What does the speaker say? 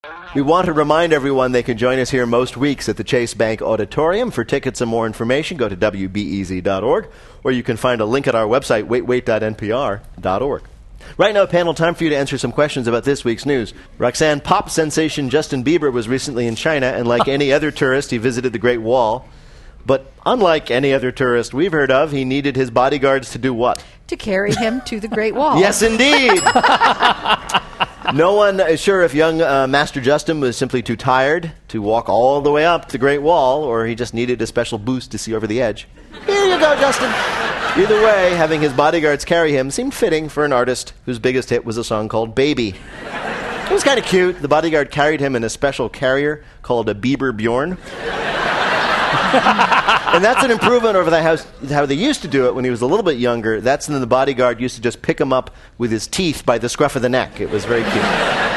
We want to remind everyone they can join us here most weeks at the Chase Bank Auditorium. For tickets and more information, go to wbez.org, or you can find a link at our website, waitwait.npr.org. Right now, panel, time for you to answer some questions about this week's news. Roxanne, pop sensation Justin Bieber was recently in China, and like any other tourist, he visited the Great Wall. But unlike any other tourist we've heard of, he needed his bodyguards to do what? To carry him to the Great Wall. Yes, indeed! No one is sure if young Master Justin was simply too tired to walk all the way up the Great Wall, or he just needed a special boost to see over the edge. Here you go, Justin! Either way, having his bodyguards carry him seemed fitting for an artist whose biggest hit was a song called Baby. It was kind of cute. The bodyguard carried him in a special carrier called a Bieber Bjorn. And that's an improvement over how they used to do it when he was a little bit younger. That's when the bodyguard used to just pick him up with his teeth by the scruff of the neck. It was very cute.